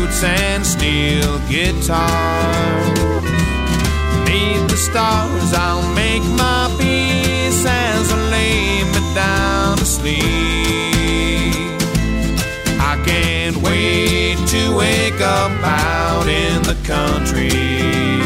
boots and steel guitar. Beneath the stars I'll make my peace as I lay me down to sleep. I can't wait to wake up out in the country.